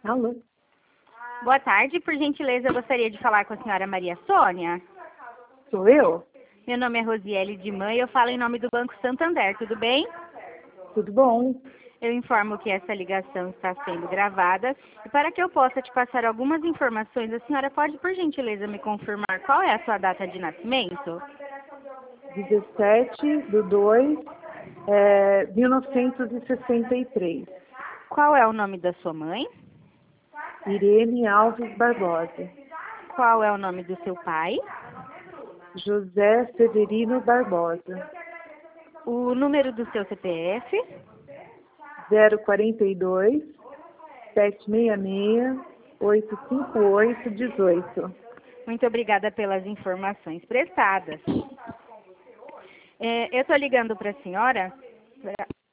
Alô? Boa tarde, por gentileza, eu gostaria de falar com a senhora Maria Sônia. Sou eu? Meu nome é Rosiele de Mãe e eu falo em nome do Banco Santander, tudo bem? Tudo bom? Eu informo que essa ligação está sendo gravada e para que eu possa te passar algumas informações, a senhora pode, por gentileza, me confirmar qual é a sua data de nascimento? 17/2/1963. Qual é o nome da sua mãe? Irene Alves Barbosa. Qual é o nome do seu pai? José Severino Barbosa. O número do seu CPF? 042 766 858 18. Muito obrigada pelas informações prestadas. Eu estou ligando para a senhora